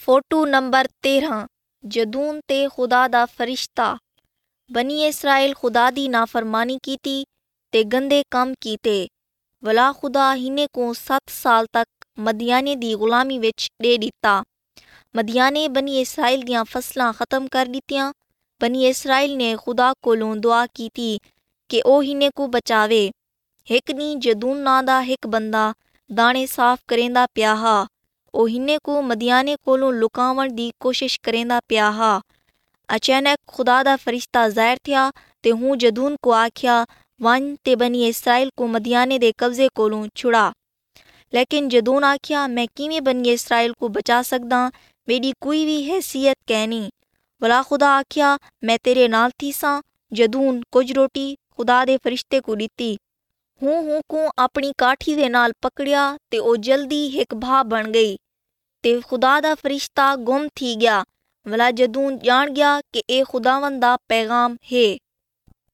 Photo number 13 Jadoon ते खुदा दा फरिश्ता। बनी इसराइल खुदा दी नाफरमानी कीती ते गंदे कम कीते। भला खुदा हिने को 7 साल तक मदियाने दी गुलामी विच दे दिता। मदियाने बनी इसराइल दियां फसलां खत्म कर दित्तियां। बनी इसराइल ने खुदा कोलों दुआ कीती कि ओ हिने को बचावे। एक दी जदून नां दा एक बंदा दाने साफ करेंदा पिया हा। ओ हिने को मदियाने कोलों लुकावण दी कोशिश करेंदा पिया हा। अचानक खुदा दा फरिश्ता ज़ाहिर थिया ते हूँ जदून को आख्या वन ते बनी इसराइल को मदियाने दे कब्जे कोलों छुड़ा। लेकिन जदून आख्या मैं किवें बनी इसराइल को बचा सकदा, मेरी कोई भी हैसियत कहनी। भला खुदा आख्या मैं तेरे नाल थी सां। जदून कुछ रोटी खुदा दे फरिश्ते को दिती। हूँ को अपनी काठी दे नाल पकड़िया ते ओ जल्दी एक भा बन गई ते खुदा दा फरिश्ता गुम थी गया। भला जदून जान गया कि ए खुदावन दा पैगाम है।